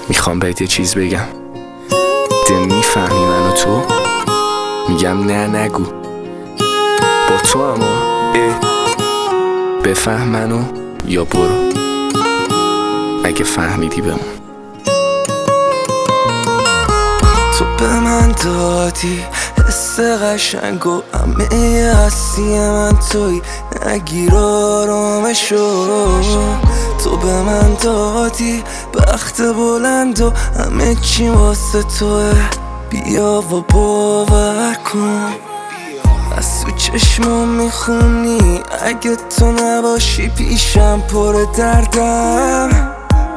میخوام بهت یه چیز بگم. میفهمی منو تو؟ میگم نه نگو. با تو اما بفهم منو یا برو. اگه فهمیدی بمون. تو به من دادی حس قشنگ و همه هستی من توی، نگیر آرامشو. تو به من دادی بخت بلند و همه چی واسه توه، بیا و باور کن. از تو چشمام میخونی اگه تو نباشی پیشم پر دردم.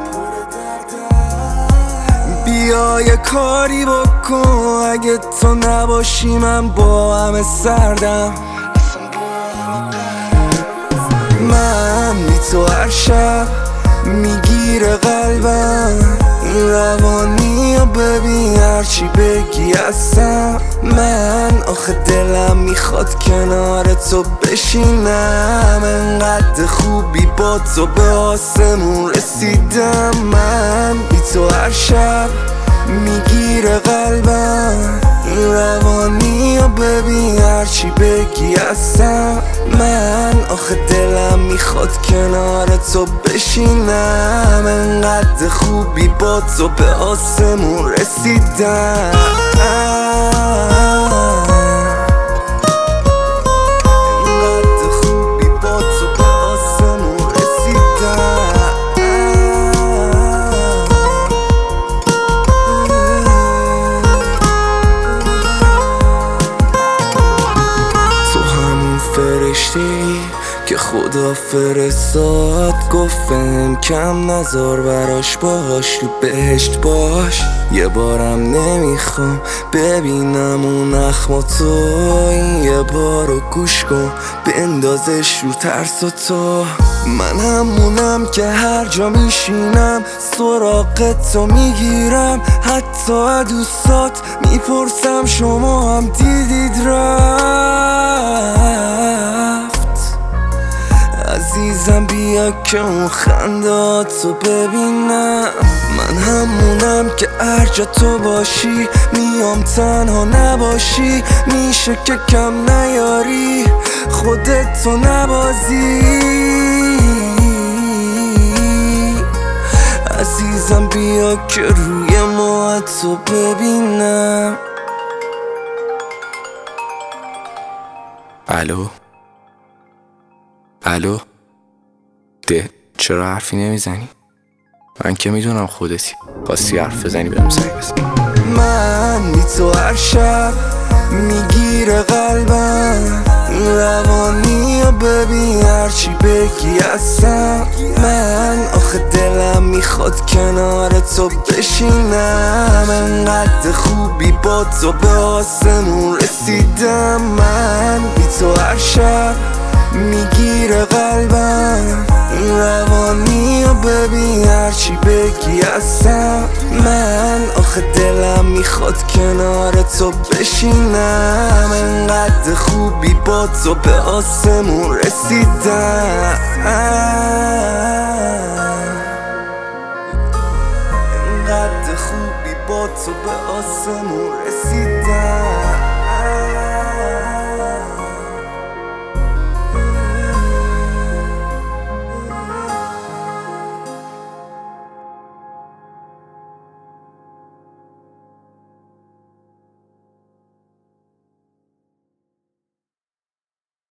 بیا یه کاری بکن اگه تو نباشی من با همه سردم. من بی تو هر شب میگیره قلبم، این روانی رو ببین هرچی بگی هستم. من آخه دلم میخواد کنار تو بشینم، انقدر خوبی با تو به آسمون رسیدم. من بی تو هر شب میگیره قلبم، این روانی رو ببین هرچی بگی هستم. من آخه دلم میخواد کنار تو بشینم، انقدر خوبی با تو به آسمون رسیدم. فرشته‌ای که خدا فرستاد، گفتم کم نذار براش، باش تو بهشت باش. یه بارم نمیخوام ببینم اون اخم تو، این یه بارو گوش کن بندازش رو ترس و تو. من همونم که هر جا میشینم سراغ تو میگیرم، حتی دوستات میپرسم شما هم دیدید رفت. عزیزم بیا که اون خنداتو ببینم. من همونم که هر جا تو باشی میام تنها نباشی، میشه که کم نیاری خودتو نبازی. عزیزم بیا که روی موهاتو ببینم. الو الو ده، چرا حرفی نمیزنی؟ من که میدونم خودتی، خواستی حرف بزنی بهم زنگ بزن. من بی تو هر شب میگیره قلبم، این روانی رو ببین هرچی بگی هستم. من آخه دلم میخواد کنار تو بشینم، انقدر خوبی با تو به آسمون رسیدم. من بی تو هر شب میگیره قلبم، این روانی رو ببین هرچی بگی هستم. من آخه دلم میخواد کنار تو بشینم، انقدر خوبی با تو به آسمون رسیدم. انقدر خوبی با تو به آسمون رسیدم.